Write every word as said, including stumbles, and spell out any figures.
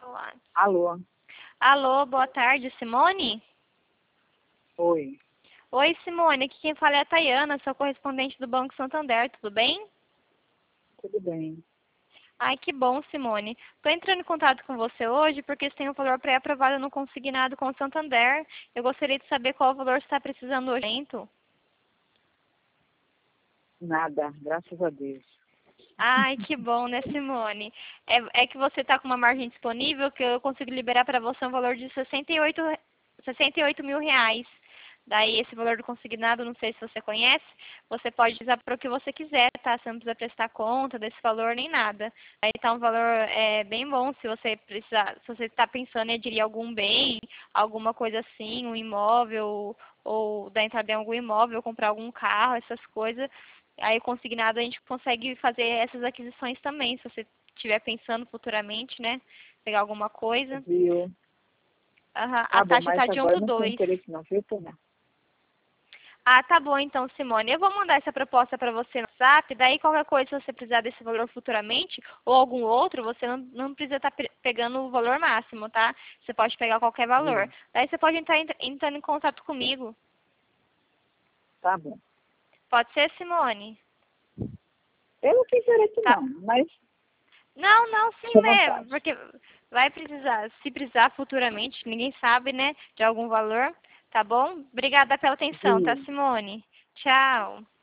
Olá. Alô? Alô, boa tarde, Simone? Oi. Oi, Simone, aqui quem fala é a Tayana, sou correspondente do Banco Santander, tudo bem? Tudo bem. Ai, que bom, Simone. Estou entrando em contato com você hoje porque você tem um valor pré-aprovado no consignado com o Santander. Eu gostaria de saber qual valor você está precisando hoje. Nada, graças a Deus. Ai, que bom, né, Simone? É, é que você está com uma margem disponível que eu consigo liberar para você um valor de sessenta e oito, sessenta e oito mil reais. Daí, esse valor do consignado, não sei se você conhece, você pode usar para o que você quiser, tá? Você não precisa prestar conta desse valor nem nada. Aí tá um valor é, bem bom se você precisar, se você está pensando em adquirir algum bem, alguma coisa assim, um imóvel, ou dar entrada em algum imóvel, comprar algum carro, essas coisas. Aí, consignado, a gente consegue fazer essas aquisições também, se você estiver pensando futuramente, né? Pegar alguma coisa. Viu? Aham, a Tá bom, taxa mas está de agora um não tem vírgula dois. interesse não, viu, Puna? Ah, tá bom então, Simone. Eu vou mandar essa proposta para você no WhatsApp, daí qualquer coisa, se você precisar desse valor futuramente, ou algum outro, você não, não precisa estar pegando o valor máximo, tá? Você pode pegar qualquer valor. Viu? Daí você pode entrar entrando em contato comigo. Tá bom. Pode ser, Simone? Eu não tenho interesse Tá. não, mas Não, não, sim, fique à né? vontade. Porque vai precisar, se precisar futuramente, ninguém sabe, né? De algum valor, tá bom? Obrigada pela atenção, tá, Viu? Simone? Tchau.